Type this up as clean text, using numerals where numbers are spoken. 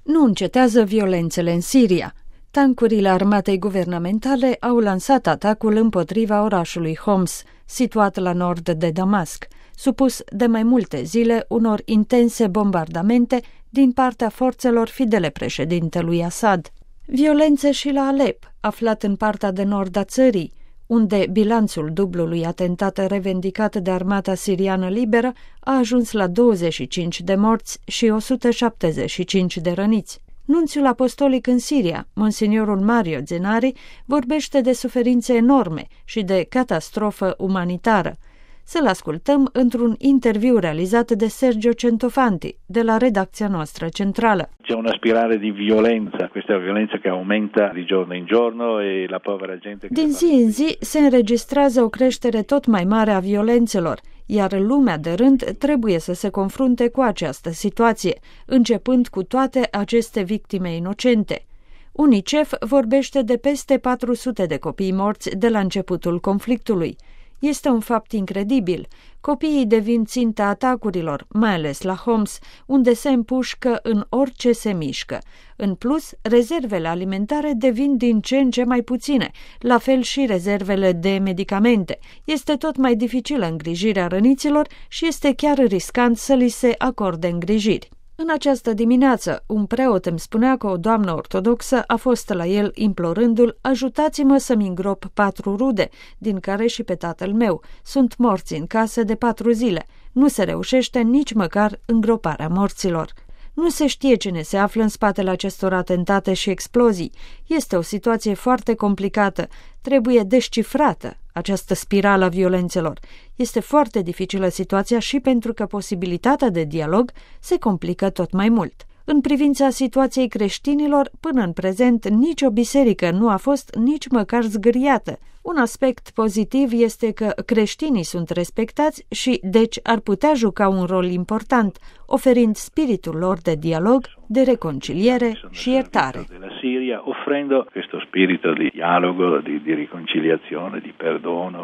Nu încetează violențele în Siria. Tancurile armatei guvernamentale au lansat atacul împotriva orașului Homs, situat la nord de Damasc, supus de mai multe zile unor intense bombardamente din partea forțelor fidele președintelui Assad. Violențe și la Alep, aflat în partea de nord a țării, unde bilanțul dublului atentat revendicat de armata siriană liberă a ajuns la 25 de morți și 175 de răniți. Nunțiul apostolic în Siria, monsignorul Mario Zenari, vorbește de suferințe enorme și de catastrofă umanitară. Să-l ascultăm într-un interviu realizat de Sergio Centofanti, de la redacția noastră centrală. C'è una spirale di violenza, questa violenza che aumenta di giorno in giorno e la povera gente... Din zi în zi se înregistrează o creștere tot mai mare a violențelor, iar lumea de rând trebuie să se confrunte cu această situație, începând cu toate aceste victime inocente. UNICEF vorbește de peste 400 de copii morți de la începutul conflictului. Este un fapt incredibil. Copiii devin ținta atacurilor, mai ales la Homs, unde se împușcă în orice se mișcă. În plus, rezervele alimentare devin din ce în ce mai puține, la fel și rezervele de medicamente. Este tot mai dificilă îngrijirea răniților și este chiar riscant să li se acorde îngrijiri. În această dimineață, un preot îmi spunea că o doamnă ortodoxă a fost la el implorându-l: ajutați-mă să-mi îngrop 4 rude, din care și pe tatăl meu. Sunt morți în casă de 4 zile. Nu se reușește nici măcar îngroparea morților. Nu se știe cine se află în spatele acestor atentate și explozii. Este o situație foarte complicată. Trebuie descifrată această spirală a violențelor. Este foarte dificilă situația și pentru că posibilitatea de dialog se complică tot mai mult. În privința situației creștinilor, până în prezent, nicio biserică nu a fost nici măcar zgâriată. Un aspect pozitiv este că creștinii sunt respectați și, deci, ar putea juca un rol important, oferind spiritul lor de dialog, de reconciliere și iertare. Offrendo questo spirito di dialogo, di riconciliazione, di perdono.